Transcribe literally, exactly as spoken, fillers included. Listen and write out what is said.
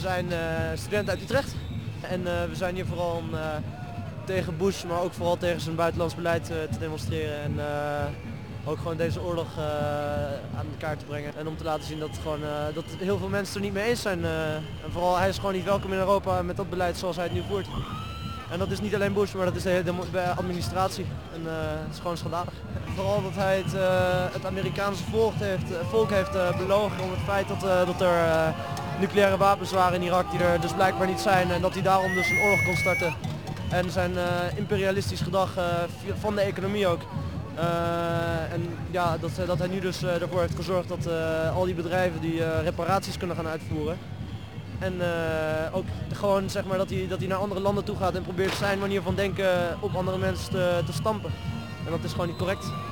zijn uh, studenten uit Utrecht en uh, we zijn hier vooral om uh, tegen Bush, maar ook vooral tegen zijn buitenlands beleid uh, te demonstreren en uh, ook gewoon deze oorlog uh, aan de kaart te brengen. En om te laten zien dat, gewoon, uh, dat heel veel mensen het er niet mee eens zijn. Uh, en vooral hij is gewoon niet welkom in Europa met dat beleid zoals hij het nu voert. En dat is niet alleen Bush, maar dat is de hele administratie. En uh, het is gewoon schandalig. Vooral dat hij het, uh, het Amerikaanse volk heeft, uh, volk heeft uh, belogen om het feit dat, uh, dat er uh, nucleaire wapens waren in Irak die er dus blijkbaar niet zijn. En dat hij daarom dus een oorlog kon starten. En zijn uh, imperialistisch gedrag uh, van de economie ook. Uh, en ja, dat, dat hij nu dus uh, ervoor heeft gezorgd dat uh, al die bedrijven die uh, reparaties kunnen gaan uitvoeren. En uh, ook gewoon zeg maar dat hij, dat hij naar andere landen toe gaat en probeert zijn manier van denken op andere mensen te, te stampen. En dat is gewoon niet correct.